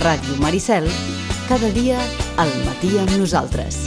Ràdio Maricel, cada dia al matí amb nosaltres.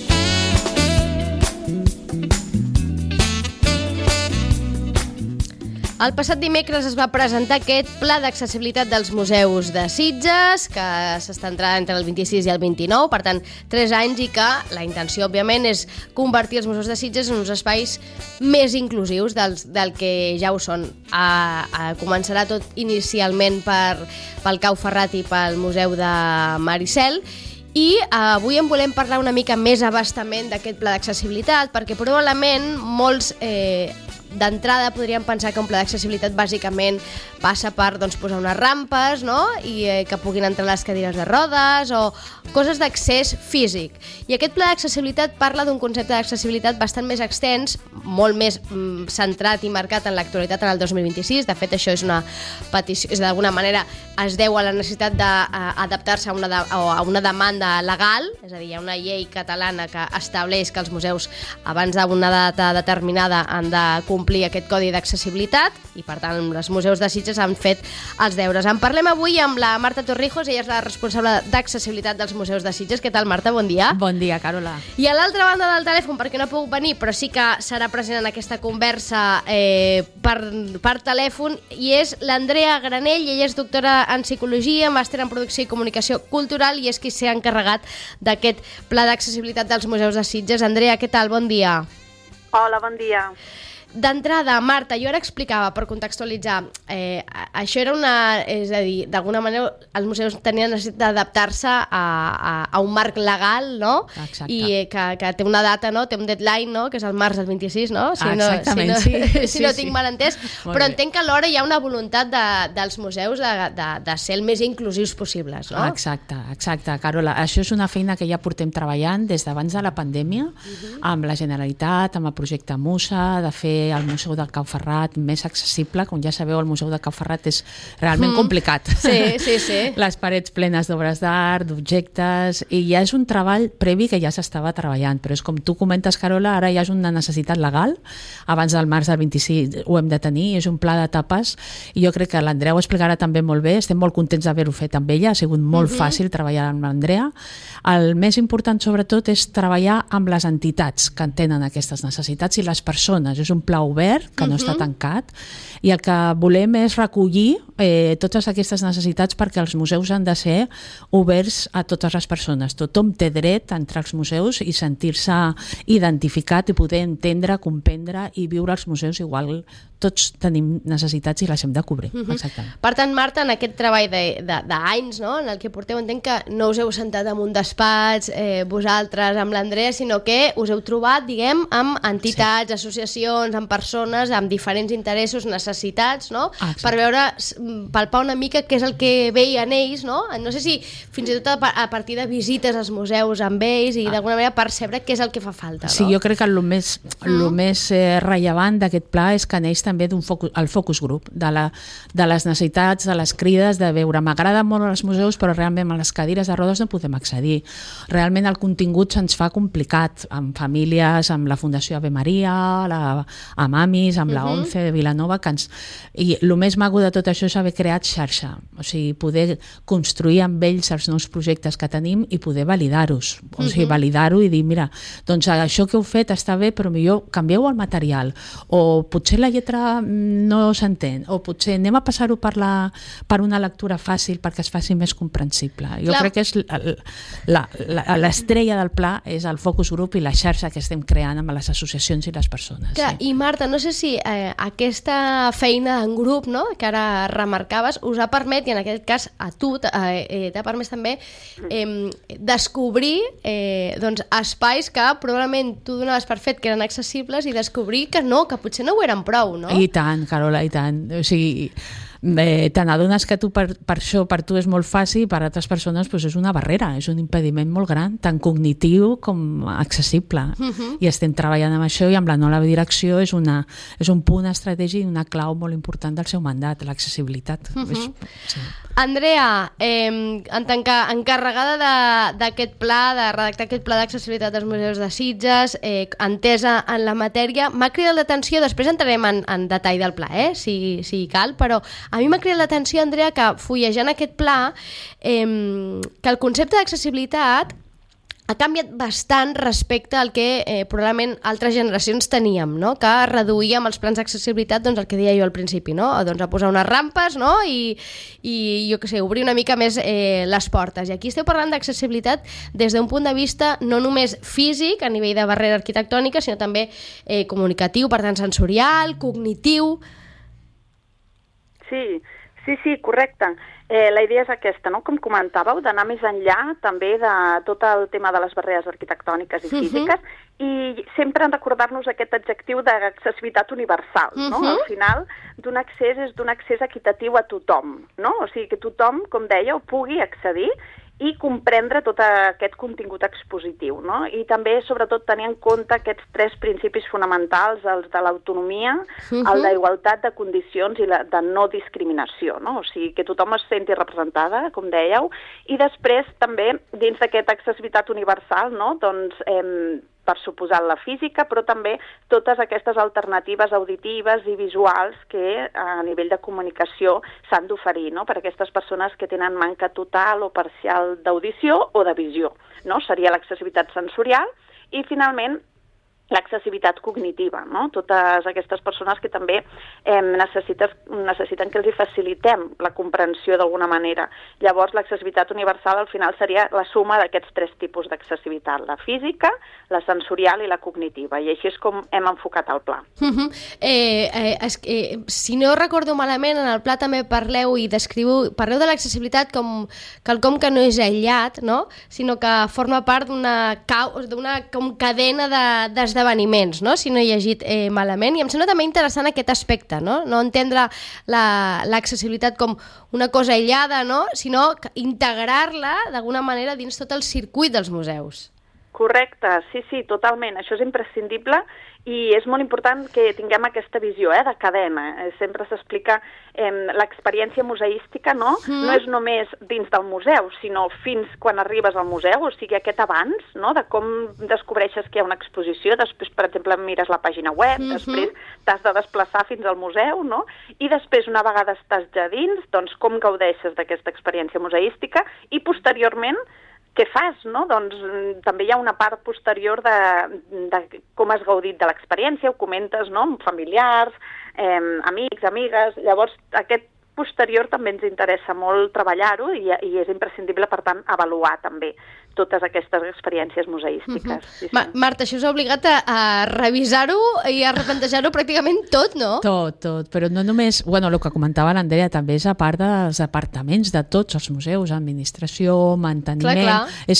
El passat dimecres es va presentar aquest pla d'accessibilitat dels museus de Sitges, que s'estendrà entre el 26 i el 29, per tant, 3 anys, i que la intenció, òbviament, és convertir els museus de Sitges en uns espais més inclusius del que ja ho són. Començarà tot inicialment pel Cau Ferrat i pel Museu de Maricel, i avui en volem parlar una mica més abastament d'aquest pla d'accessibilitat, perquè probablement molts d'entrada podríem pensar que un pla d'accessibilitat bàsicament passa per posar unes rampes, no? I que puguin entrar les cadires de rodes o coses d'accés físic. I aquest pla d'accessibilitat parla d'un concepte d'accessibilitat bastant més extens, molt més centrat i marcat en l'actualitat en el 2026. De fet, això és una petició, d'alguna manera es deu a la necessitat d'adaptar-se a una demanda legal, és a dir, hi ha una llei catalana que estableix que els museus abans d'una data determinada han de complir aquest codi d'accessibilitat i, per tant, els museus de Sitges han fet els deures. En parlem avui amb la Marta Torrijos, ella és la responsable d'accessibilitat dels museus de Sitges. Què tal, Marta? Bon dia. Bon dia, Carola. I a l'altra banda del telèfon, perquè no ha pogut venir, però sí que serà present en aquesta conversa per telèfon, i és l'Andrea Granell. Ella és doctora en Psicologia, màster en Producció i Comunicació Cultural, i és qui s'ha encarregat d'aquest pla d'accessibilitat dels museus de Sitges. Andrea, què tal? Bon dia. Hola, bon dia. D'entrada, Marta, jo ara explicava, per contextualitzar, això era és a dir, d'alguna manera els museus tenien necessitat d'adaptar-se a un marc legal, no? Exacte. I que té una data, no? Té un deadline, no? Que és el març del 26, no? Exactament, si no tinc mal entès. Però entenc que alhora hi ha una voluntat dels museus de ser el més inclusius possibles, no? Exacte, Carola. Això és una feina que ja portem treballant des d'abans de la pandèmia, amb la Generalitat, amb el projecte Musa, de fer el Museu del Cau Ferrat més accessible. Com ja sabeu, el Museu del Cau Ferrat és realment complicat. Sí. Les parets plenes d'obres d'art, d'objectes, i ja és un treball previ que ja s'estava treballant, però és com tu comentes, Carola, ara ja és una necessitat legal. Abans del març del 26 ho hem de tenir, és un pla d'etapes, i jo crec que l'Andrea ho explicarà també molt bé. Estem molt contents d'haver-ho fet amb ella, ha sigut molt fàcil treballar amb l'Andrea. El més important, sobretot, és treballar amb les entitats que tenen aquestes necessitats i les persones. És un pla obert, que no està tancat, i el que volem és recollir totes aquestes necessitats, perquè els museus han de ser oberts a totes les persones. Tothom té dret a entrar als museus i sentir-se identificat i poder entendre, comprendre i viure als museus igual. Tots tenim necessitats i les hem de cobrir. Exactament. Per tant, Marta, en aquest treball d'anys, no? En el que porteu, entenc que no us heu sentat en un despatx vosaltres amb l'Andrea, sinó que us heu trobat, diguem, amb entitats, associacions, amb persones, amb diferents interessos, necessitats, no? Per veure, palpar una mica què és el que veien ells, no? No sé si fins i tot a partir de visites als museus amb ells i d'alguna manera percebre què és el que fa falta, no? Sí, jo crec que el més rellevant d'aquest pla és que neix també el focus group, de les necessitats, de les crides, de veure, m'agraden molt els museus, però realment a les cadires de rodes no podem accedir. Realment el contingut se'ns fa complicat, amb famílies, amb la Fundació Ave Maria, amb AMIS, amb la ONCE de Vilanova, i el més maco de tot això és haver creat xarxa, o sigui, poder construir amb ells els nous projectes que tenim i poder validar-los, o sigui, validar-ho i dir, mira, doncs això que heu fet està bé, però millor canvieu el material, o potser la lletra no s'entén, o potser anem a passar-ho per una lectura fàcil perquè es faci més comprensible. Jo crec que és l'estrella del pla és el focus group i la xarxa que estem creant amb les associacions i les persones. Clar, i Marta, no sé si aquesta feina en grup, no?, que ara remarcaves, us ha permès, i en aquest cas a tu t'ha permès també descobrir espais que probablement tu donaves per fet que eren accessibles i descobrir que no, que potser no ho eren prou, no? I tant, Carola, i tant. O sigui, te n'adones que per això per tu és molt fàcil i per altres persones és una barrera, és un impediment molt gran, tant cognitiu com accessible. I estem treballant amb això, i amb la nova direcció és un punt estratègic i una clau molt important del seu mandat, l'accessibilitat. Andrea, en tant que encarregada d'aquest pla, de redactar aquest pla d'accessibilitat dels museus de Sitges, entesa en la matèria, m'ha cridat l'atenció, després entrarem en detall del pla, si cal, però A mi m'ha cridat l'atenció, Andrea, que fullejant aquest pla, que el concepte d'accessibilitat ha canviat bastant respecte al que probablement altres generacions teníem, no? Que reduïem els plans d'accessibilitat, doncs el que deia jo al principi, no? Doncs a posar unes rampes, no? I jo què sé, obrir una mica més les portes. I aquí esteu parlant d'accessibilitat des d'un punt de vista no només físic, a nivell de barrera arquitectònica, sinó també comunicatiu, per tant sensorial, cognitiu. Sí, correcte. La idea és aquesta, no? Com comentàveu, d'anar més enllà també de tot el tema de les barreres arquitectòniques i físiques i sempre en recordar-nos aquest adjectiu d'accessibilitat universal, no? Al final, d'un accés és d'un accés equitatiu a tothom, no? O sigui, que tothom, com dèieu, pugui accedir i comprendre tot aquest contingut expositiu, no? I també, sobretot, tenir en compte aquests 3 principis fonamentals, els de l'autonomia, el d'igualtat de condicions i de no discriminació, no? O sigui, que tothom es senti representada, com dèieu, i després, també, dins d'aquesta accessibilitat universal, no? Doncs, per suposar la física, però també totes aquestes alternatives auditives i visuals que a nivell de comunicació s'han d'oferir, no? Per a aquestes persones que tenen manca total o parcial d'audició o de visió, no? Seria l'accessibilitat sensorial i, finalment, l'accessibilitat cognitiva, no? Totes aquestes persones que també necessiten que els hi facilitem la comprensió d'alguna manera. Llavors, l'accessibilitat universal al final seria la suma d'aquests 3 tipus d'accessibilitat, la física, la sensorial i la cognitiva, i així és com hem enfocat el pla. Si no recordo malament, en el pla també parleu de l'accessibilitat com quelcom que no és aïllat, no? Sinó que forma part d'una cadena d'esdeveniments, no? Si no he llegit malament, i em sembla també interessant aquest aspecte, no? No entendre l'accessibilitat com una cosa aïllada, no? Sinó integrar-la d'alguna manera dins tot el circuit dels museus. Correcte, sí, totalment. Això és imprescindible i és molt important que tinguem aquesta visió de cadena. Sempre s'explica l'experiència museística, no? No és només dins del museu, sinó fins quan arribes al museu, o sigui, aquest abans, no? De com descobreixes que hi ha una exposició, després, per exemple, mires la pàgina web, després t'has de desplaçar fins al museu, no? I després, una vegada estàs ja dins, doncs com gaudeixes d'aquesta experiència museística i posteriorment què fas, no? Doncs també hi ha una part posterior de com has gaudit de l'experiència, ho comentes, no? Amb familiars, amics, amigues. Llavors, aquest posterior també ens interessa molt treballar-ho i és imprescindible, per tant, avaluar també totes aquestes experiències museístiques. Sí. Marta, això us ha obligat a revisar-ho i a replantejar-ho pràcticament tot, no? Tot, però no només... Bueno, el que comentava l'Andrea també és a part dels departaments de tots els museus, administració, manteniment... Clar. És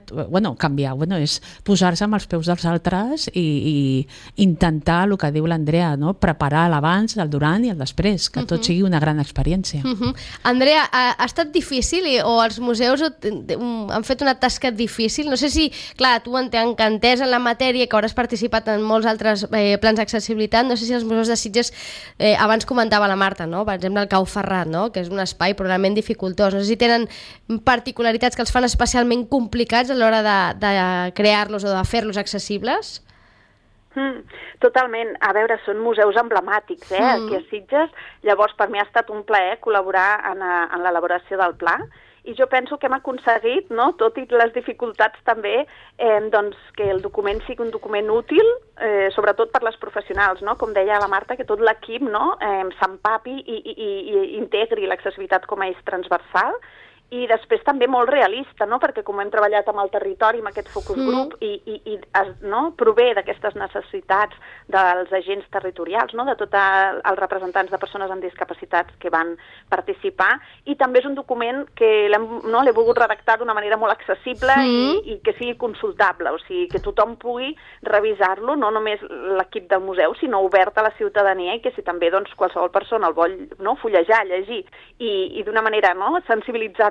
és posar-se amb els peus dels altres i intentar, el que diu l'Andrea, no? Preparar l'abans, el durant i el després, que tot sigui una gran experiència. Andrea, ha estat difícil o els museus han fet una tasca difícil? No sé si, clar, tu entès en la matèria, que hauràs participat en molts altres plans d'accessibilitat, no sé si els museus de Sitges, abans comentava la Marta, no? Per exemple, el Cau Ferrat, no? Que és un espai probablement dificultós. No sé si tenen particularitats que els fan especialment complicats a l'hora de crear-los o de fer-los accessibles? Totalment. A veure, són museus emblemàtics, aquí a Sitges. Llavors, per mi ha estat un plaer col·laborar en l'elaboració del pla. I jo penso que hem aconseguit, no, tot i les dificultats també, doncs que el document sigui un document útil, sobretot per les professionals, no? Com deia la Marta, que tot l'equip, no, s'empapi i integri l'accessibilitat com a eix transversal. I després també molt realista, no? Perquè com hem treballat amb el territori, amb aquest focus group, i prové d'aquestes necessitats dels agents territorials, no? De tots els representants de persones amb discapacitats que van participar, i també és un document que l'he volgut redactar d'una manera molt accessible i que sigui consultable, o sigui, que tothom pugui revisar-lo, no només l'equip del museu, sinó obert a la ciutadania, i que si també doncs, qualsevol persona el vol fullejar, llegir, i d'una manera sensibilitzat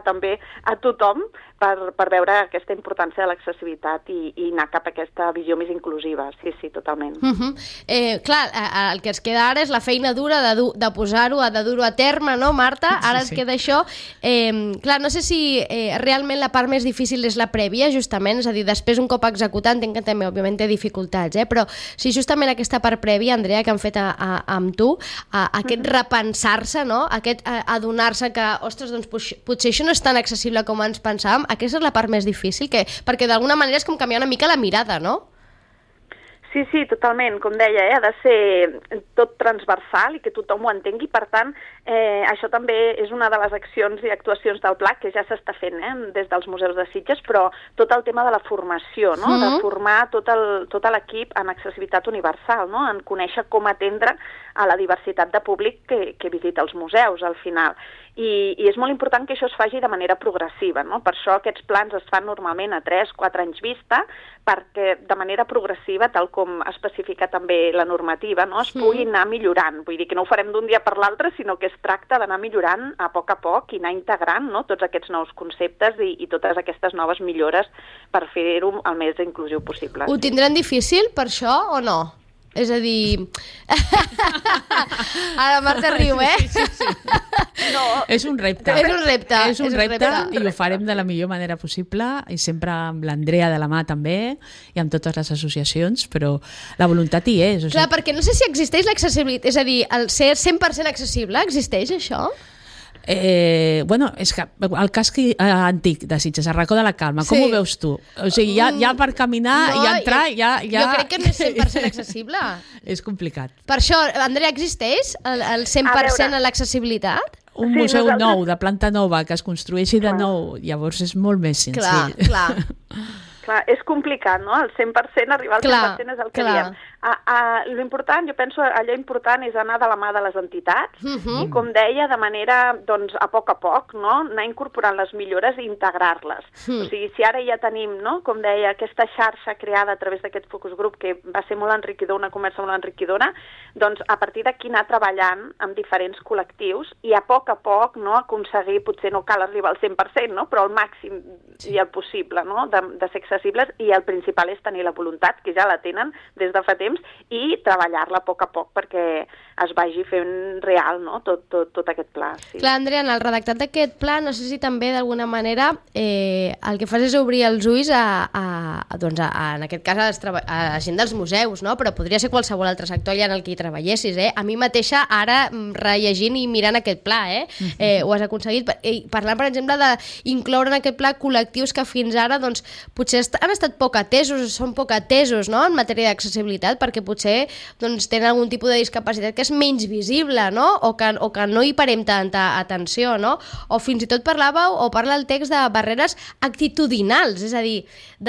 també a tothom per veure aquesta importància de l'accessibilitat i anar cap a aquesta visió més inclusiva. Sí, totalment. Clar, el que ens queda ara és la feina dura de posar-ho, de dur-ho a terme, no, Marta? Ara ens queda això. Clar, no sé si realment la part més difícil és la prèvia, justament, és a dir, després un cop executat, entenc que també, òbviament, té dificultats, però si justament aquesta part prèvia, Andrea, que han fet amb tu, aquest repensar-se, no? Aquest adonar-se que, ostres, doncs potser això no és tan accessible com ens pensàvem, aquesta és la part més difícil, perquè d'alguna manera és com canviar una mica la mirada, no? Sí, totalment. Com deia, ha de ser tot transversal i que tothom ho entengui. Per tant, això també és una de les accions i actuacions del Pla que ja s'està fent des dels museus de Sitges, però tot el tema de la formació, no? De formar tot l'equip en accessibilitat universal, no? En conèixer com atendre a la diversitat de públic que visita els museus, al final. I és molt important que això es faci de manera progressiva, no? Per això aquests plans es fan normalment a 3-4 anys vista, perquè de manera progressiva, tal com especifica també la normativa, no? Es pugui anar millorant. Vull dir que no ho farem d'un dia per l'altre, sinó que es tracta d'anar millorant a poc i anar integrant, no? Tots aquests nous conceptes i totes aquestes noves millores per fer-ho el més inclusiu possible. Ho tindran difícil per això o no? És a dir... Ara Marta riu, Sí. No. És un repte. És un repte i ho farem de la millor manera possible i sempre amb l'Andrea de la mà també i amb totes les associacions, però la voluntat hi és. Clar, perquè no sé si existeix l'accessibilitat, és a dir, el ser 100% accessible, existeix això? Bueno, és que el casc antic de Sitges, el racó de la Calma, com ho veus tu? O sigui, ja per caminar i entrar jo crec que no és 100% accessible. És complicat. Per això, Andrea, existeix el 100% a l'accessibilitat? Un museu nou, de planta nova, que es construeixi de nou, llavors és molt més senzill. Clar. Clar, és complicat, no? El 100%, arribar al 100% és el que diem. L'important, jo penso, allò important és anar de la mà de les entitats i, com deia, de manera, doncs, a poc, no? Anar incorporant les millores i integrar-les. O sigui, si ara ja tenim, no? Com deia, aquesta xarxa creada a través d'aquest focus group que va ser molt enriquidor, una conversa molt enriquidora, doncs a partir d'aquí anar treballant amb diferents col·lectius i a poc, no? Aconseguir, potser no cal arribar al 100%, no? Però al màxim i el possible, no? De ser accessibles, i el principal és tenir la voluntat, que ja la tenen des de fa temps, i treballar-la a poc perquè es vagi fent real, no? tot aquest pla. Sí. Clar, Andrea, en el redactat d'aquest pla, no sé si també d'alguna manera el que fas és obrir els ulls doncs en aquest cas a la gent dels museus, no? Però podria ser qualsevol altre sector allà en el que hi treballessis. A mi mateixa, ara, rellegint i mirant aquest pla, ho has aconseguit. Parlant, per exemple, d'incloure en aquest pla col·lectius que fins ara doncs, potser han estat poc atesos, són poc atesos, no? En matèria d'accessibilitat, perquè potser doncs, tenen algun tipus de discapacitat que és menys visible, no? O que no hi parem tanta atenció, no? O fins i tot parla el text de barreres actitudinals, és a dir,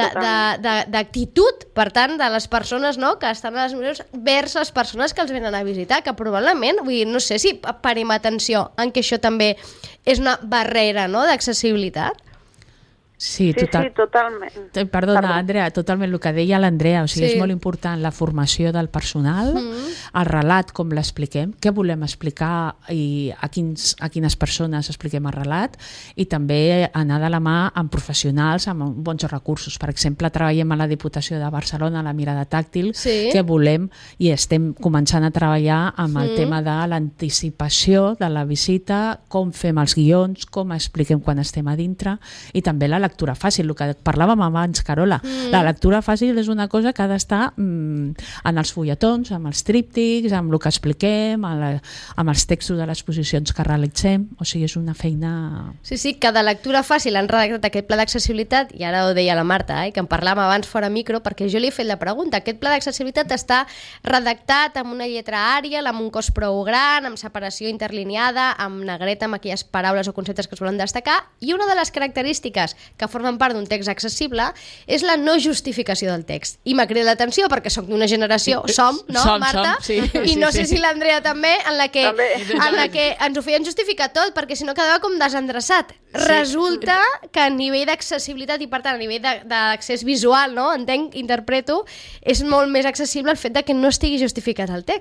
d'actitud, per tant, de les persones, no? Que estan a les museus vers les persones que els venen a visitar, que probablement, vull dir, no sé si parem atenció en que això també és una barrera, no? D'accessibilitat. Sí, totalment. Perdona, Andrea, totalment el que deia l'Andrea, o sigui, és molt important la formació del personal, el relat, com l'expliquem, què volem explicar i a quines persones expliquem el relat, i també anar de la mà amb professionals, amb bons recursos. Per exemple, treballem a la Diputació de Barcelona, a la Mirada Tàctil, que volem i estem començant a treballar amb el tema de l'anticipació de la visita, com fem els guions, com expliquem quan estem a dintre, i també la lectura fàcil, el que parlàvem abans, Carola. La lectura fàcil és una cosa que ha d'estar en els fulletons, amb els tríptics, amb el que expliquem, amb els textos de les exposicions que realitzem, o sigui, és una feina... Sí, que de lectura fàcil han redactat aquest pla d'accessibilitat, i ara ho deia la Marta, que en parlàvem abans fora micro, perquè jo li he fet la pregunta. Aquest pla d'accessibilitat està redactat amb una lletra Arial, amb un cos prou gran, amb separació interlineada, amb negreta, amb aquelles paraules o conceptes que es volen destacar, i una de les característiques que formen part d'un text accessible és la no justificació del text. I m'ha cridat l'atenció perquè soc d'una generació, Marta? I no sé si l'Andrea també, en la que ens ho feien justificar tot, perquè si no quedava com desendreçat. Resulta que a nivell d'accessibilitat i, per tant, a nivell d'accés visual, no? Interpreto, és molt més accessible el fet de que no estigui justificat el text.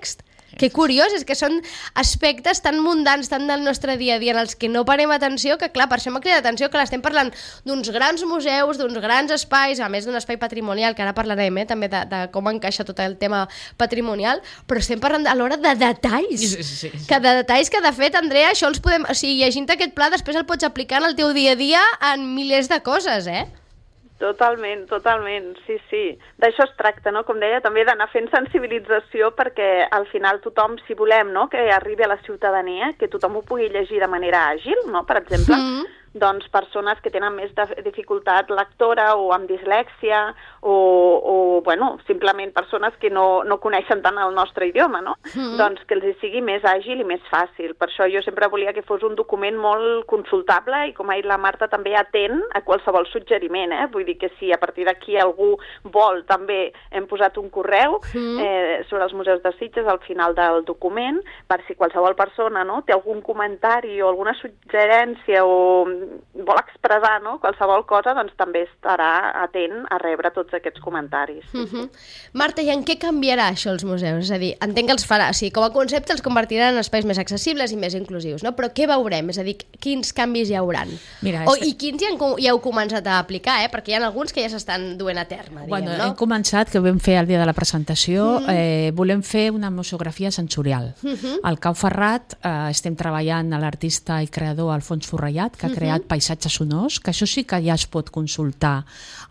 Que curiós, és que són aspectes tan mundans, tan del nostre dia a dia, en els que no parem atenció, que clar, per això m'ha cridat atenció que l'estem parlant d'uns grans museus, d'uns grans espais, a més d'un espai patrimonial, que ara parlarem també de com encaixa tot el tema patrimonial, però estem parlant alhora de detalls. Sí. Que de detalls que, de fet, Andrea, això els podem... O sigui, llegint aquest pla, després el pots aplicar en el teu dia a dia en milers de coses, Totalment, sí. D'això es tracta, no? Com deia, també d'anar fent sensibilització perquè al final tothom, si volem, no?, que arribi a la ciutadania, que tothom ho pugui llegir de manera àgil, no?, per exemple, doncs persones que tenen més dificultat lectora o amb dislèxia o bueno, simplement persones que no coneixen tant el nostre idioma, no? Doncs que els hi sigui més àgil i més fàcil. Per això jo sempre volia que fos un document molt consultable i, com ha dit la Marta, també atent a qualsevol suggeriment, Vull dir que si a partir d'aquí algú vol, també hem posat un correu sobre els museus de Sitges al final del document, per si qualsevol persona, no?, té algun comentari o alguna suggerència o vol expressar, no?, qualsevol cosa, doncs també estarà atent a rebre tots aquests comentaris. Marta, i en què canviarà això els museus? És a dir, entenc que els farà, o sigui, com a concepte els convertiran en espais més accessibles i més inclusius, no? Però què veurem? És a dir, quins canvis hi hauran? Mira, i quins ja heu començat a aplicar, perquè hi ha alguns que ja s'estan duent a terme, diguem, no? Hem començat, que ho vam fer el dia de la presentació, volem fer una museografia sensorial. Al Cau Ferrat estem treballant a l'artista i creador Alfons Forrellat, que ha creat paisatges sonors, que això sí que ja es pot consultar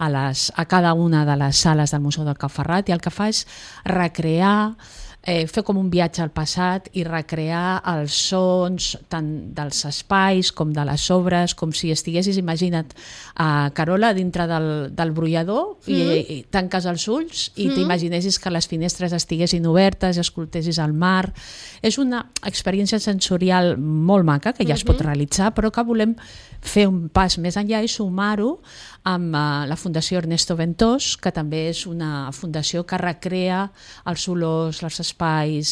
a cada una de les sales del Museu del Cau Ferrat, i el que fa és recrear, fer com un viatge al passat i recrear els sons tant dels espais com de les obres, com si estiguessis, imagina't, Carola, dintre del brollador i tanques els ulls i t'imaginessis que les finestres estiguessin obertes i escoltessis el mar. És una experiència sensorial molt maca, que ja es pot realitzar, però que volem fer un pas més enllà i sumar-ho amb la Fundació Ernesto Ventós, que també és una fundació que recrea els olors, els espais,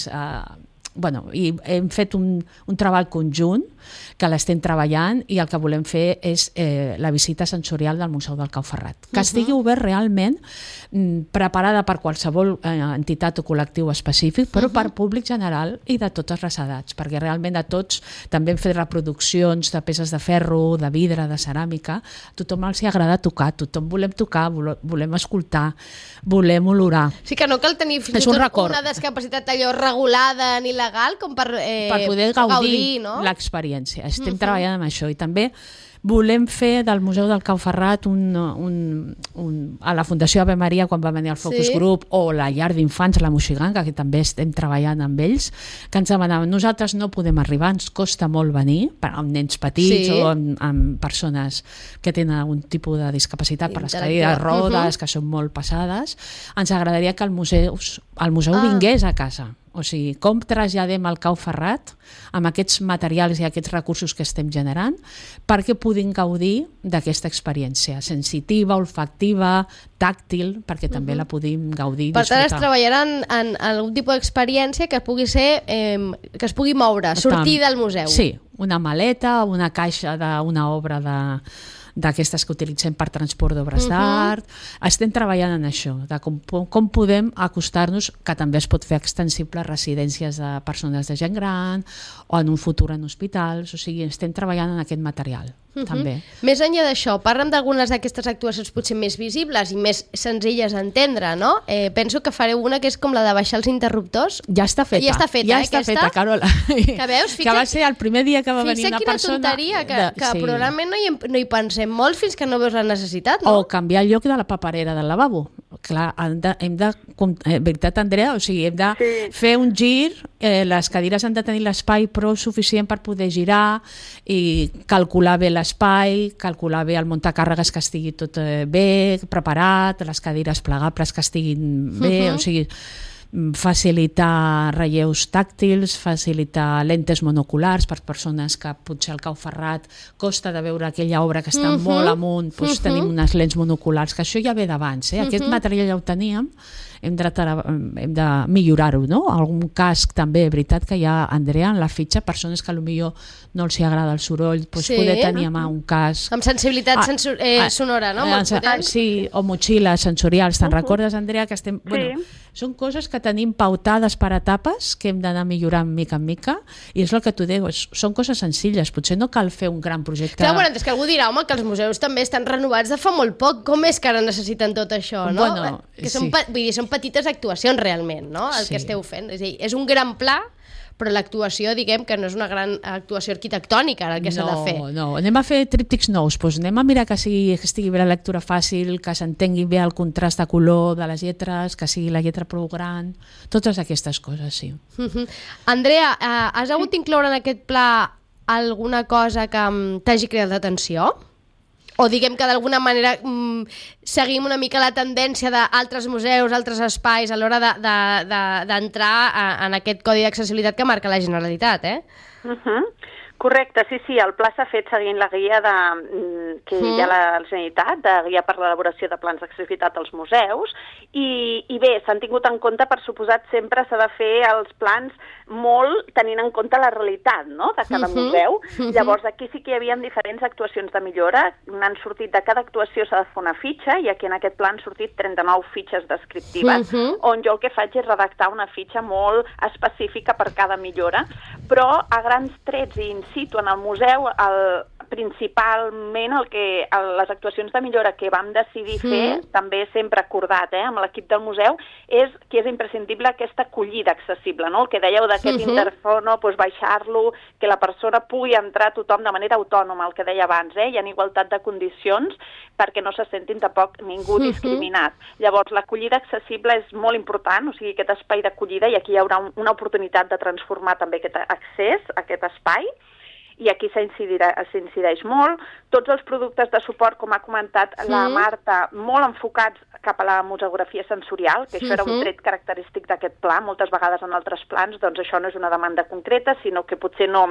i hem fet un treball conjunt que l'estem treballant i el que volem fer és la visita sensorial del Museu del Cau Ferrat. Que estigui obert realment, preparada per qualsevol entitat o col·lectiu específic, però per públic general i de totes les edats, perquè realment a tots també hem fet reproduccions de peces de ferro, de vidre, de ceràmica. A tothom els agrada tocar, tothom volem tocar, volem escoltar, volem olorar. Sí que no cal tenir fins i tot una discapacitat allò regulada ni legal com per poder gaudir, no? L'experiència. Estem treballant amb això i també volem fer del Museu del Cau Ferrat a la Fundació Ave Maria, quan va venir el Focus Group, o la llar d'infants, la Moixiganga, que també estem treballant amb ells, que ens demanaven, nosaltres no podem arribar, ens costa molt venir, amb nens petits o amb persones que tenen algun tipus de discapacitat per les cadires rodes, que són molt pesades. Ens agradaria que el museu vingués a casa. O sigui, com traslladem el Cau Ferrat amb aquests materials i aquests recursos que estem generant perquè puguin gaudir d'aquesta experiència sensitiva, olfactiva, tàctil, perquè també la puguem gaudir i disfrutar. Per tant, es treballaran en algun tipus d'experiència que pugui ser, que es pugui moure, sortir del museu. Sí, una maleta o una caixa d'una obra d'aquestes que utilitzem per transport d'obres d'art. Estem treballant en això, de com podem acostar-nos, que també es pot fer extensible a residències de persones de gent gran o en un futur en hospitals, o sigui, estem treballant en aquest material. També. Més enllà d'això, parla'm d'algunes d'aquestes actuacions potser més visibles i més senzilles a entendre, no? Penso que fareu una que és com la de baixar els interruptors. Ja està feta. Ja està feta, Carola. Que veus? Que va ser el primer dia que va venir una persona... Fixa quina tonteria, que probablement no hi pensem molt fins que no veus la necessitat, no? O canviar el lloc de la paperera del lavabo. Clar, veritat, Andrea, o sigui, hem de fer un gir, les cadires han de tenir l'espai prou suficient per poder girar i calcular bé l'espai, calcular bé el muntacàrregues que estigui tot bé preparat, les cadires plegables que estiguin bé, o sigui, facilitar relleus tàctils, facilitar lentes monoculars per persones que potser al Cau Ferrat costa de veure aquella obra que està molt amunt, doncs tenim unes lents monoculars, que això ja ve d'abans, aquest material ja ho teníem, hem de millorar-ho, no? Algun casc també, veritat que hi ha, Andrea, en la fitxa, persones que potser no els agrada el soroll, doncs poder tenir a mà un casc amb sensibilitat sonora, no? Sí, o motxilles sensorials, te'n recordes, Andrea, que estem... Bueno, són coses que que tenim pautades per etapes que hem d'anar millorant mica en mica, i és el que tu dius, són coses senzilles, potser no cal fer un gran projecte. Clar, bueno, és que algú dirà, home, que els museus també estan renovats de fa molt poc, com és que ara necessiten tot això, no? Bueno, que són, vull dir, són petites actuacions realment, no?, el que esteu fent. És a dir, és un gran pla, però l'actuació, diguem, que no és una gran actuació arquitectònica el que s'ha de fer. No, anem a fer tríptics nous, doncs anem a mirar que estigui bé la lectura fàcil, que s'entengui bé el contrast de color de les lletres, que sigui la lletra prou gran, totes aquestes coses, sí. Andrea, has hagut d'incloure en aquest pla alguna cosa que t'hagi cridat l'atenció? O diguem que d'alguna manera seguim una mica la tendència d'altres museus, altres espais a l'hora d'entrar en aquest codi d'accessibilitat que marca la Generalitat, Correcte, sí, el pla s'ha fet seguint la guia que hi ha la Generalitat, de guia per l'elaboració de plans d'accessibilitat als museus, i bé, s'han tingut en compte, per suposat, sempre s'ha de fer els plans molt tenint en compte la realitat, no?, de cada museu. Llavors, aquí sí que hi havia diferents actuacions de millora, n'han sortit, de cada actuació s'ha de fer una fitxa, i aquí en aquest pla han sortit 39 fitxes descriptives, on jo el que faig és redactar una fitxa molt específica per cada millora, però a grans trets i in situ en el museu, principalment les actuacions de millora que vam decidir fer, també sempre acordat amb l'equip del museu, és que és imprescindible aquesta acollida accessible, no? El que dèieu d'aquest interfono, baixar-lo, que la persona pugui entrar tothom de manera autònoma, el que deia abans, hi ha igualtat de condicions perquè no se sentin tampoc ningú discriminat. Llavors, l'acollida accessible és molt important, o sigui, aquest espai d'acollida, i aquí hi haurà una oportunitat de transformar també aquest accés a aquest espai, i aquí s'incideix molt. Tots els productes de suport, com ha comentat la Marta, molt enfocats cap a la museografia sensorial, que això era un tret característic d'aquest pla. Moltes vegades en altres plans doncs això no és una demanda concreta, sinó que potser no,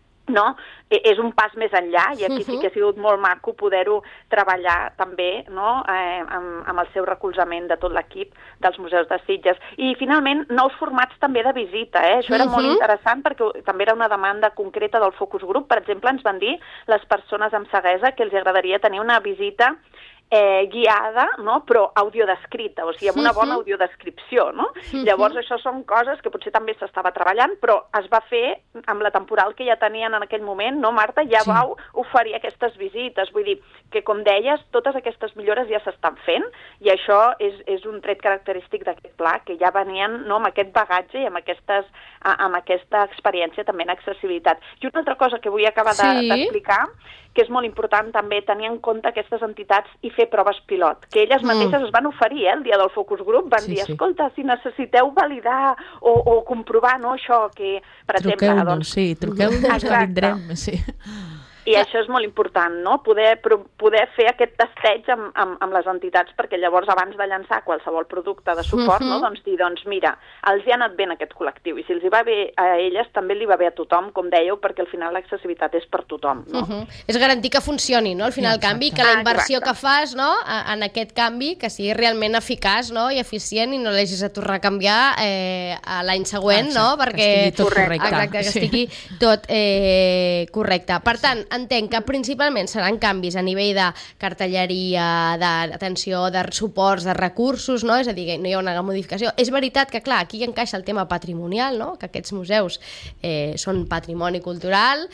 és un pas més enllà, i aquí sí que ha sigut molt maco poder-ho treballar també, no?, amb el seu recolzament de tot l'equip dels museus de Sitges. I finalment, nous formats també de visita, això era molt interessant perquè també era una demanda concreta del focus group. Per exemple, ens van dir les persones amb ceguesa que els agradaria tenir una visita guiada, no?, però audiodescrita, o sigui, amb una bona audiodescripció, no? Llavors, això són coses que potser també s'estava treballant, però es va fer amb la temporal que ja tenien en aquell moment, no, Marta? Ja vau oferir aquestes visites, vull dir que, com deies, totes aquestes millores ja s'estan fent, i això és un tret característic d'aquest pla, que ja venien, no?, amb aquest bagatge i amb aquesta experiència també en accessibilitat. I una altra cosa que vull acabar d'explicar, que és molt important també tenir en compte aquestes entitats i fer proves pilot, que elles mateixes es van oferir, el dia del focus group, van dir, escolta, si necessiteu validar o comprovar, no, això, que, per exemple... Truqueu-nos, truqueu-nos que vindrem, sí. I això és molt important, no?, poder fer aquest testeig amb les entitats, perquè llavors, abans de llançar qualsevol producte de suport, no?, doncs dir, mira, els hi ha anat bé en aquest col·lectiu, i si els hi va bé a elles, també li va bé a tothom, com dèieu, perquè al final l'accessibilitat és per tothom, no? És garantir que funcioni, no?, al final el canvi, que la inversió que fas, no?, en aquest canvi, que sigui realment eficaç, no?, i eficient, i no l'hagis de tornar a canviar l'any següent, no?, perquè... Que estigui tot correcte. Per tant, entenc que principalment seran canvis a nivell de cartelleria, d'atenció, de suports, de recursos, no? És a dir, que no hi ha una modificació. És veritat que, clar, aquí encaixa el tema patrimonial, no?, que aquests museus són patrimoni cultural,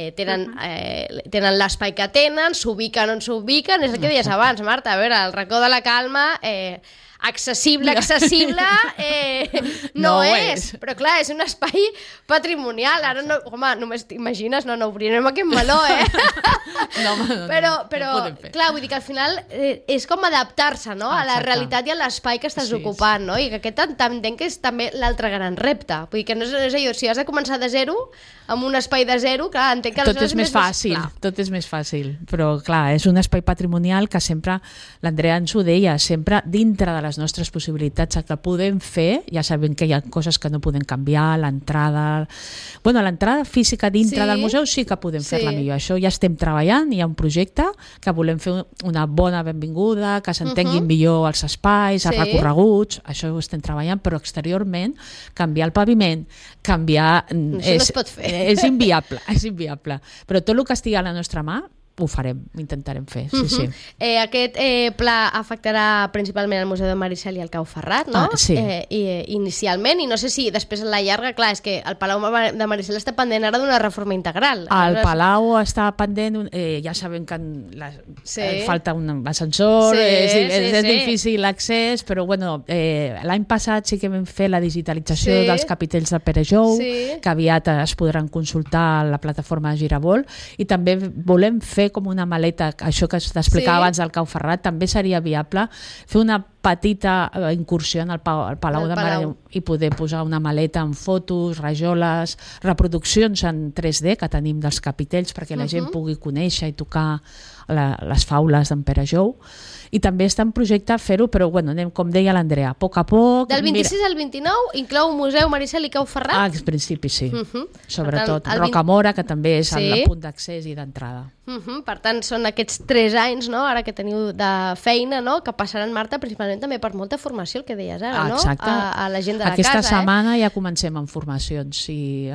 tenen l'espai que tenen, s'ubiquen on s'ubiquen, és el que deies abans, Marta, a veure, el racó de la Calma... accessible no és, però clar, és un espai patrimonial. Ara, home, només t'imagines, no obrirem aquest meló, però clar, vull dir que al final és com adaptar-se, no?, a la realitat i a l'espai que estàs ocupant, no?, i que aquest entenc que és també l'altre gran repte. Vull dir que no és allò, si has de començar de zero, amb un espai de zero, clar, entenc que tot és més fàcil, però clar, és un espai patrimonial que sempre, l'Andrea ens ho deia, sempre dintre de les nostres possibilitats que podem fer, ja sabem que hi ha coses que no podem canviar, l'entrada física dintre del museu sí que podem fer-la millor, això ja estem treballant, hi ha un projecte que volem fer una bona benvinguda, que s'entenguin millor els espais, els recorreguts, això ho estem treballant, però exteriorment canviar el paviment, canviar... Això no es pot fer. És inviable, però tot el que estigui a la nostra mà ho farem, ho intentarem fer, sí. Aquest pla afectarà principalment el Museu de Maricel i el Cau Ferrat, no? Sí. Inicialment, i no sé si després a la llarga, clar, és que el Palau de Maricel està pendent ara d'una reforma integral. El Palau està pendent, ja sabem que falta un ascensor, és difícil l'accés, però bueno, l'any passat sí que vam fer la digitalització dels capitells de Perejou, que aviat es podran consultar a la plataforma de Giravolt, i també volem fer com una maleta, això que t'explicava abans del Cau Ferrat, també seria viable fer una petita incursió al Palau de Maricel i poder posar una maleta amb fotos, rajoles, reproduccions en 3D que tenim dels capitells perquè la gent pugui conèixer i tocar les faules d'en Perejou. I també està en projecte fer-ho, però bueno, anem, com deia l'Andrea, a poc a poc. Del 26 al 29 inclou Museu Maricel i Cau Ferrat? En principi sí, sobretot Rocamora, que també és el punt d'accés i d'entrada. Per tant, són aquests 3 anys, no?, ara que teniu de feina, no?, que passaran, Marta, principalment també per molta formació, el que deies ara, no? Exacte. A la gent de la Aquesta casa. setmana ja comencem amb formacions.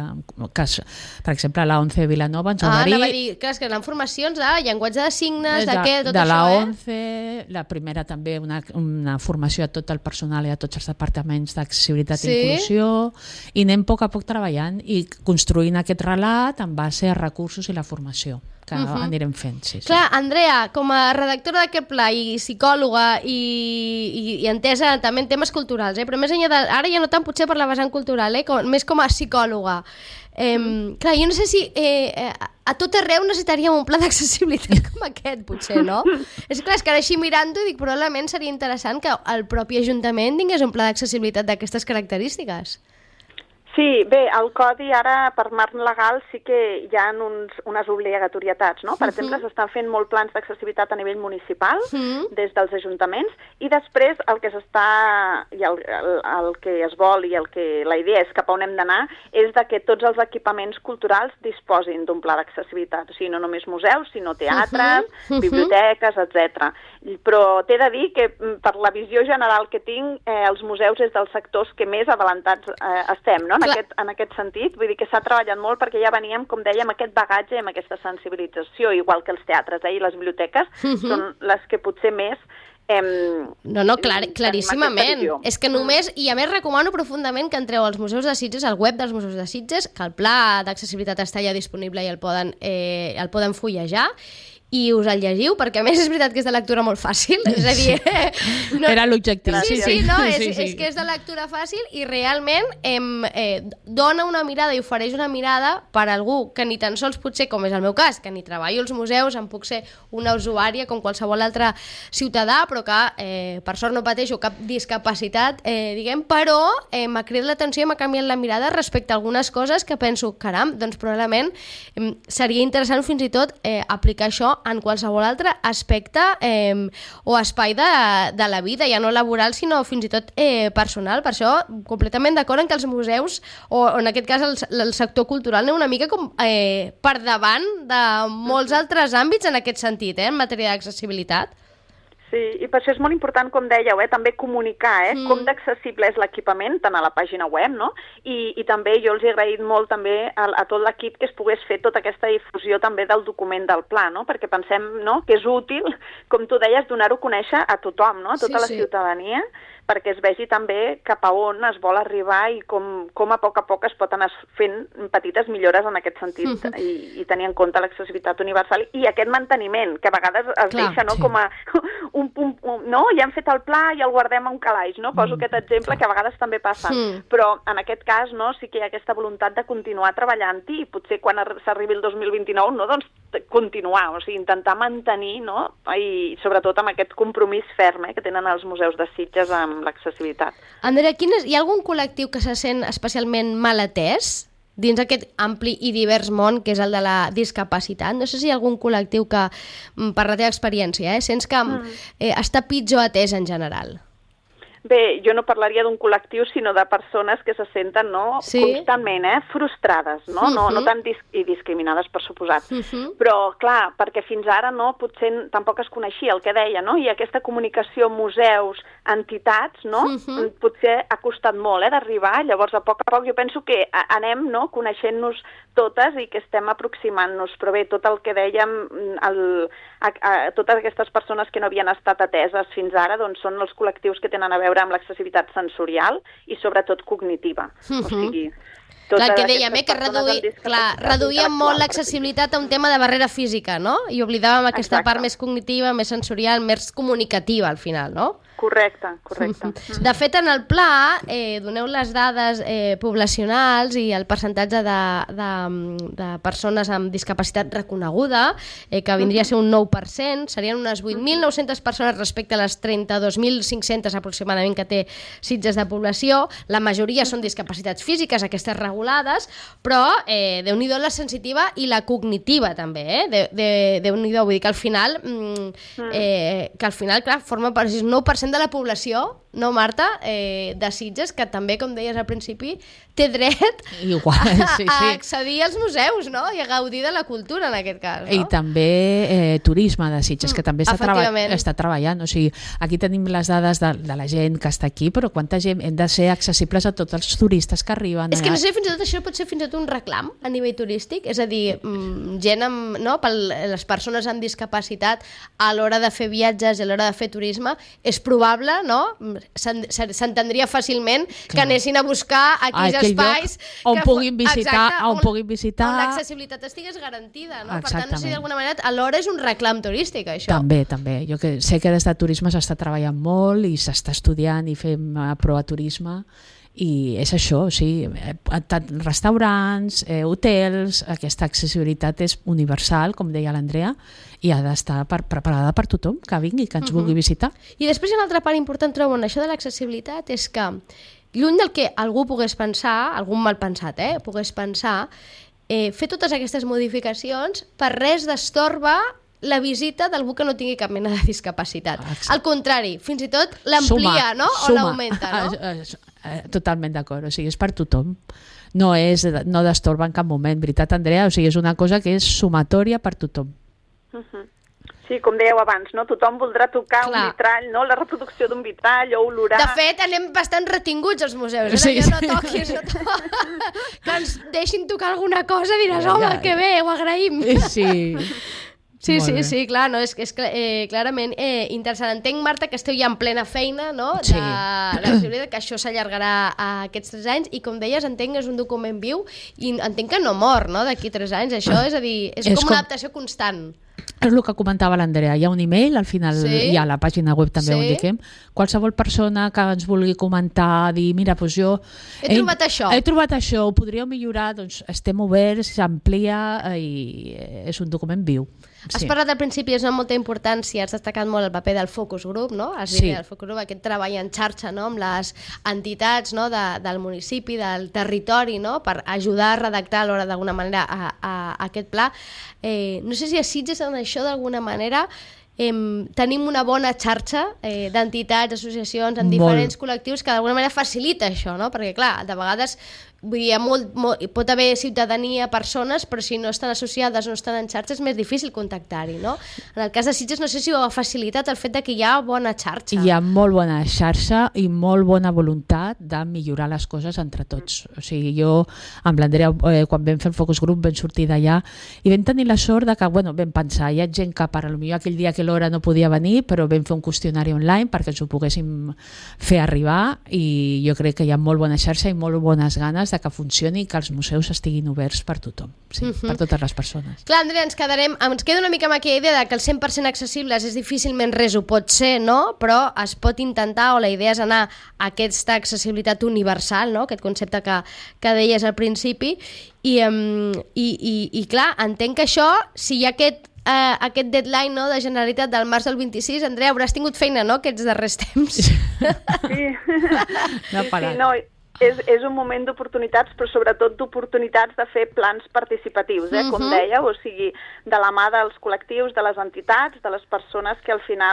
Per exemple, a la 11 de Vilanova ens va dir... Anava a dir, clar, és que eren formacions de llenguatge de signes, de què, tot de això, la 11, la primera també una formació a tot el personal i a tots els departaments d'accessibilitat i inclusió, i anem a poc treballant i construint aquest relat en base a recursos i la formació que anirem fent. Clar, Andrea, com a redactora d'aquest pla i psicòloga i entesa també en temes culturals, però més enllà ara ja no tant potser per la vessant cultural, més com a psicòloga. Clar, jo no sé si a tot arreu necessitaríem un pla d'accessibilitat com aquest, potser, no? És clar, és que ara així mirant-ho dic, probablement seria interessant que el propi Ajuntament tingués un pla d'accessibilitat d'aquestes característiques. Sí, bé, el codi ara, per marc legal, sí que hi ha unes obligatorietats, no? Per exemple, s'estan fent molt plans d'accessibilitat a nivell municipal, des dels ajuntaments, i després el que s'està, i el que es vol i la idea és cap a on hem d'anar, és que tots els equipaments culturals disposin d'un pla d'accessibilitat. O sigui, no només museus, sinó teatres, biblioteques, etc. Però t'he de dir que per la visió general que tinc, els museus és dels sectors que més avançats estem, no? En aquest sentit, vull dir que s'ha treballat molt perquè ja veníem, com dèiem, aquest bagatge amb aquesta sensibilització, igual que els teatres i les biblioteques, són les que potser més... claríssimament. És que només, i a més recomano profundament que entreu als museus de Sitges, al web dels museus de Sitges, que el pla d'accessibilitat està ja disponible i el poden fullejar, i us el llegiu, perquè a més és veritat que és de lectura molt fàcil, és a dir... Era l'objectiu. És que és de lectura fàcil i realment dona una mirada i ofereix una mirada per a algú que ni tan sols potser, com és el meu cas, que ni treballo als museus, em puc ser una usuària com qualsevol altre ciutadà, però que per sort no pateixo cap discapacitat, però m'ha cridat l'atenció i m'ha canviat la mirada respecte a algunes coses que penso, caram, doncs probablement seria interessant fins i tot aplicar això en qualsevol altre aspecte o espai de la vida, ja no laboral, sinó fins i tot personal. Per això, completament d'acord en que els museus, o en aquest cas el sector cultural, anem una mica com per davant de molts altres àmbits en aquest sentit, en matèria d'accessibilitat. Sí, i per això és molt important, com dèieu, també comunicar com d'accessible és l'equipament, tant a la pàgina web, no? I també jo els he agraït molt també a tot l'equip que es pogués fer tota aquesta difusió també del document del pla, no? Perquè pensem, no?, que és útil, com tu deies, donar-ho a conèixer a tothom, no?, a tota la ciutadania, perquè es vegi també cap a on es vol arribar i com a poc es pot anar fent petites millores en aquest sentit i tenir en compte l'accessibilitat universal i aquest manteniment, que a vegades es deixa, no?, com a un punt, no? Ja hem fet el pla i el guardem a un calaix, no? Poso aquest exemple que a vegades també passa, però en aquest cas, no?, sí que hi ha aquesta voluntat de continuar treballant-hi i potser quan s'arribi el 2029, no?, doncs continuar, o sigui, intentar mantenir, no?, i sobretot amb aquest compromís ferm que tenen els museus de Sitges amb l'accessibilitat. Andrea, hi ha algun col·lectiu que se sent especialment mal atès dins aquest ampli i divers món que és el de la discapacitat? No sé si hi ha algun col·lectiu que, per la teva experiència, sents que està pitjor atès en general. Bé, jo no parlaria d'un col·lectiu, sinó de persones que se senten constantment frustrades, no tant i discriminades, per suposat. Però, clar, perquè fins ara potser tampoc es coneixia el que deia, no? I aquesta comunicació museus, entitats, potser ha costat molt d'arribar. Llavors, a poc jo penso que anem coneixent-nos totes i que estem aproximant-nos. Però bé, tot el que dèiem, totes aquestes persones que no havien estat ateses fins ara, doncs són els col·lectius que tenen a veure amb l'accessibilitat sensorial i sobretot cognitiva. O sigui, clar, que dèiem, que reduïem molt l'accessibilitat a un tema de barrera física, no? I oblidàvem aquesta part més cognitiva, més sensorial, més comunicativa, al final, no? Correcte. De fet, en el pla doneu les dades poblacionals i el percentatge de persones amb discapacitat reconeguda, que vindria a ser un 9%, serien unes 8.900 persones respecte a les 32.500 aproximadament que té Sitges de població. La majoria són discapacitats físiques, aquestes regulades, però Déu-n'hi-do la sensitiva i la cognitiva també, Déu-n'hi-do, vull dir que al final, clar, forma part, és 9% de la població, no, Marta, de Sitges, que també, com deies al principi, té dret a accedir als museus, no? I a gaudir de la cultura, en aquest cas. No? I també turisme de Sitges, que també està treballant. O sigui, aquí tenim les dades de la gent que està aquí, però quanta gent hem de ser accessibles a tots els turistes que arriben. És que no sé, fins i tot això pot ser fins i tot un reclam a nivell turístic, és a dir, gent amb, per les persones amb discapacitat a l'hora de fer viatges i a l'hora de fer turisme, és probable, no? S'entendria fàcilment que anessin a buscar aquells espais on puguin visitar, on l'accessibilitat estigués garantida, no? Per tant, no sé, d'alguna manera, alhora és un reclam turístic, això. També. Jo sé que des de turisme s'està treballant molt i s'està estudiant i fem prova turisme. I és això, o sigui, tant restaurants, hotels, aquesta accessibilitat és universal, com deia l'Andrea, i ha d'estar preparada per tothom que vingui, que ens vulgui visitar. I després una altra part important trobo en això de l'accessibilitat és que, lluny del que algú pogués pensar, algun mal pensat, pogués pensar, fer totes aquestes modificacions per res d'estorba la visita d'algú que no tingui cap mena de discapacitat. Al contrari, fins i tot l'amplia, no? O l'augmenta, no? Totalment d'acord, o sigui, és per tothom. No destorba en cap moment, veritat, Andrea? O sigui, és una cosa que és sumatòria per tothom. Sí, com dèieu abans, no? Tothom voldrà tocar un vitrall, no? La reproducció d'un vitrall o olorar... De fet, anem bastant retinguts als museus. No toquis, que ens deixin tocar alguna cosa i diràs, home, que bé, ho agraïm. Sí, clar, no, és clarament interessant. Entenc, Marta, que esteu ja en plena feina, no? Que això s'allargarà a aquests 3 anys i, com deies, entenc que és un document viu i entenc que no mor, no?, d'aquí 3 anys. Això és a dir, és com una adaptació constant. És el que comentava l'Andrea, hi ha un email, al final hi ha la pàgina web també on indiquem. Qualsevol persona que ens vulgui comentar, dir, mira, doncs jo... He trobat això, ho podríeu millorar, doncs estem oberts, s'amplia i és un document viu. Has parlat al principi, és una molta importància, has destacat molt el paper del focus group, no? Has dit el focus group, aquest treball en xarxa, no?, amb les entitats, no?, del municipi, del territori, no?, per ajudar a redactar a l'hora d'alguna manera a aquest pla. No sé si a Sitges en això d'alguna manera tenim una bona xarxa d'entitats, associacions, en diferents col·lectius que d'alguna manera facilita això, no? Perquè clar, de vegades vull dir, pot haver ciutadania, persones, però si no estan associades, no estan en xarxa, és més difícil contactar-hi, no? En el cas de Sitges no sé si ho ha facilitat el fet de que hi ha bona xarxa. Hi ha molt bona xarxa i molt bona voluntat de millorar les coses entre tots. O sigui, jo amb l'Andrea, quan vam fer el focus group, vam sortir d'allà i vam tenir la sort de que, vam pensar, hi ha gent que potser aquell dia que l'hora no podia venir, però vam fer un qüestionari online perquè ens ho poguéssim fer arribar i jo crec que hi ha molt bona xarxa i molt bones ganes de que funcioni i que els museus estiguin oberts per tothom, per totes les persones. Clar, Andrea, ens queda una mica amb aquella idea de que el 100% accessibles és difícilment res, ho pot ser, no? Però es pot intentar, o la idea és anar a aquesta accessibilitat universal, no?, aquest concepte que deies al principi, i clar, entenc que això, si hi ha aquest deadline, no?, de Generalitat del març del 26, Andrea, hauràs tingut feina, no?, aquests darrers temps. És un moment d'oportunitats, però sobretot d'oportunitats de fer plans participatius, com dèieu, o sigui, de la mà dels col·lectius, de les entitats, de les persones que al final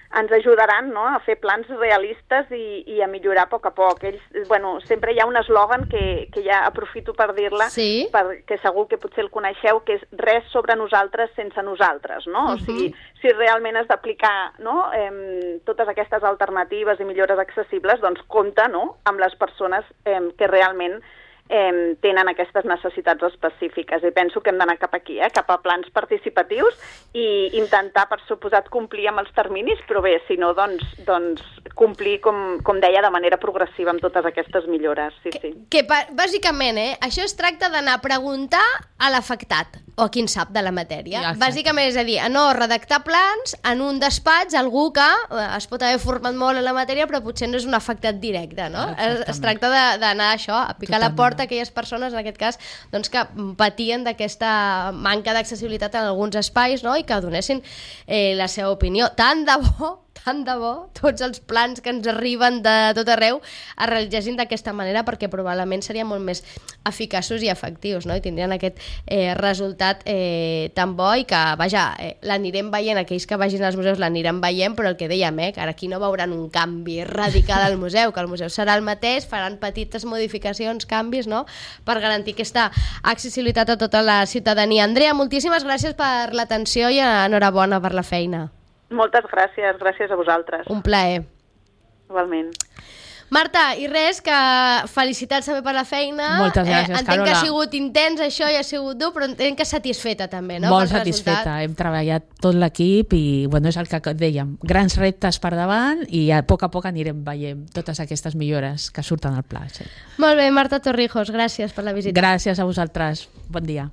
ens ajudaran, no?, a fer plans realistes i a millorar a poc a poc. Ells, sempre hi ha un eslògan que ja aprofito per dir-la, sí, perquè segur que potser el coneixeu, que és res sobre nosaltres sense nosaltres, no? O sigui, si realment has d'aplicar, no, totes aquestes alternatives i millores accessibles, doncs compta, no?, amb les persones que realment tenen aquestes necessitats específiques, i penso que hem d'anar cap aquí, cap a plans participatius i intentar, per suposat, complir amb els terminis, però bé, si no, doncs complir, com deia, de manera progressiva amb totes aquestes millores. Sí. Que bàsicament, això es tracta d'anar a preguntar a l'afectat, o a qui en sap de la matèria. Ja, bàsicament, és a dir, no redactar plans en un despatx, algú que es pot haver format molt en la matèria, però potser no és un afectat directe, no? Es tracta d'anar això, a picar la porta a aquelles persones, en aquest cas, doncs, que patien d'aquesta manca d'accessibilitat en alguns espais, no?, i que donessin la seva opinió. Tant de bo, tots els plans que ens arriben de tot arreu es realitzessin d'aquesta manera, perquè probablement serien molt més eficaços i efectius, no?, i tindrien aquest resultat tan bo, i que, vaja, l'anirem veient, aquells que vagin als museus l'aniran veient, però el que dèiem, que ara aquí no veuran un canvi radical al museu, que el museu serà el mateix, faran petites modificacions, canvis, no?, per garantir aquesta accessibilitat a tota la ciutadania. Andrea, moltíssimes gràcies per l'atenció i enhorabona per la feina. Moltes gràcies a vosaltres. Un plaer. Igualment. Marta, i res, que felicitats també per la feina. Moltes gràcies, entenc Carola. Que ha sigut intens això i ha sigut dur, però entenc que satisfeta també, no? Molt satisfeta. Hem treballat tot l'equip i, és el que dèiem, grans reptes per davant, i a poc anirem veient totes aquestes millores que surten al pla. Sí. Molt bé, Marta Torrijos, gràcies per la visita. Gràcies a vosaltres. Bon dia.